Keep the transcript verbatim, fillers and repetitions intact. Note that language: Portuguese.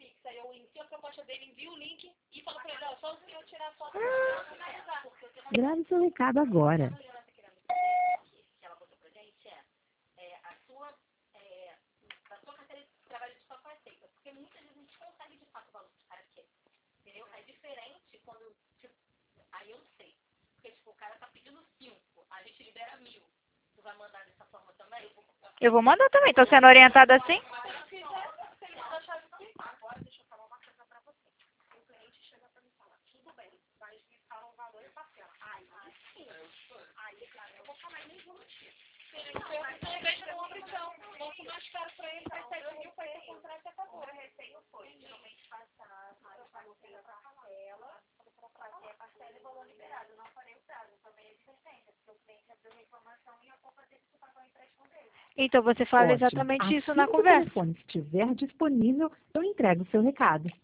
Pix. Aí eu ensino a proposta dele, envio o link e falo pra ele, ó, só o senhor tirar a foto. Grave seu recado agora. Que ela botou pra gente é, é a sua, é, a sua carteira de trabalho de fato aceita. Porque muitas vezes a gente consegue de fato o valor que o cara quer. Entendeu? É diferente quando, tipo, aí eu não sei. Porque, tipo, o cara tá pedindo cinco, a gente libera mil. Tu vai mandar dessa forma também? Eu vou mandar também. Tô sendo orientada assim? Agora, deixa eu falar uma coisa pra você. O cliente chega pra mim e fala, tudo bem, mas me fala um valor e parcela. Aí, sim. Aí, claro, eu vou falar e nem vou mentir. Você deixa numa opção. Quanto mais caro pra ele, vai sete mil pra ele comprar essa acabou. O receio foi, geralmente, passar, eu falo pela parcela, fazer a parcela e valor liberado. Não farei o prazo, também é advertência, porque o cliente abriu uma informação e eu vou fazer isso pagar o empréstimo dele. Então você fala Ótimo. exatamente isso Assim na que o conversa. telefone estiver disponível, eu entrego o seu recado.